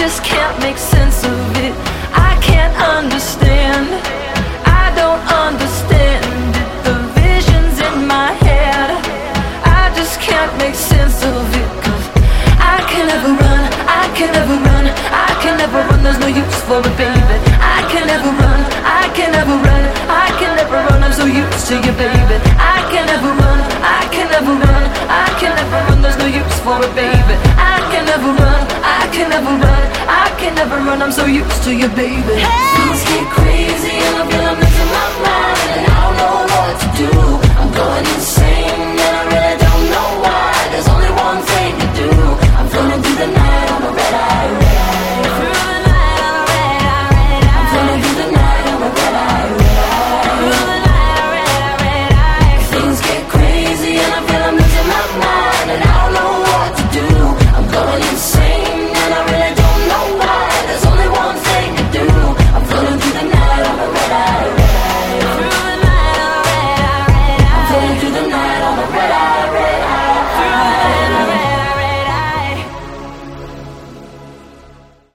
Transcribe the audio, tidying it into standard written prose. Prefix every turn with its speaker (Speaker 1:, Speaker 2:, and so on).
Speaker 1: just can't make sense of it. I can't understand. I don't understand it. The visions in my head, I just can't make sense of it. 'Cause I can never run, I can never run, I can never run. There's no use for it, baby. I can never run, I can never run, I can never run. I'm so used to you, baby. I can never run, I can never run, I can never run. There's no use for it, baby. I can never run, I can never run, I can never run. I'm so used to you, baby. Things get crazy and I feel I'm losing my mind, and I don't know what to do. I'm going insane and I really don't